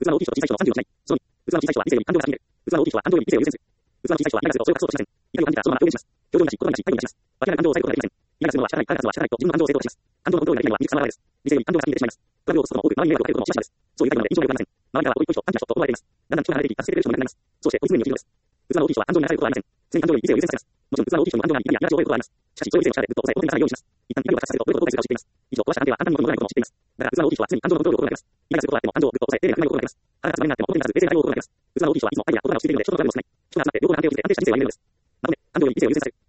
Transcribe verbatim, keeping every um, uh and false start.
器の大きい人と小さい人のさんじゅうをしない。そのに、器の小さい人は理性より感情が先に出る。器の大きい人は感情より理性を優先する。器の小さい人はイライラするとそれを隠そうとしません。怒りを感じたらそのまま表現します。表情に出し、言葉に出し、態度に出します。わからない感情を抑えることができません。イライラするのは仕方ない、考えるのは仕方ないと自分の感情を正当化します。感情のコントロールができないのは未熟さの表れです。理性より感情が先に出てしまいます。トラブルを起こすことも多く、周りに迷惑をかけることもしばしばです。そういう態度なので印象が良くありません。周りからはおいっ子い人、感じた人と思われています。だんだん人が離れていき、助けてくれる人もいなくなります。そうして追い詰めるのを切るのです。器の大きい人は感情に流されることはありません。常に感情より理性を優先させます。もちろん器の大きい人にも感情があり、怒りや苛立ちを覚えることはあります。しかし、その理性の力でぐっと抑え、表に出さないようにします。一旦怒りを爆発させると、どれほど後悔するかを知っています。以上、壊した鑑定は簡単に元に戻らないことも知っています。だから、器の大きい人は常に感情のコントロールを心がけます。イライラすることはあっても感情をぐっと抑え、丁寧な考えることができます。腹が詰まりになっても表に出さず、冷静な対応を心がけます。器の大きい人はいつも愛や言葉が落ち着いているので、人とのトラブルを少ない。人が集まって両方の関係を築いて安定した人生を歩めるのです。まとめ、感情より理性を優先させる。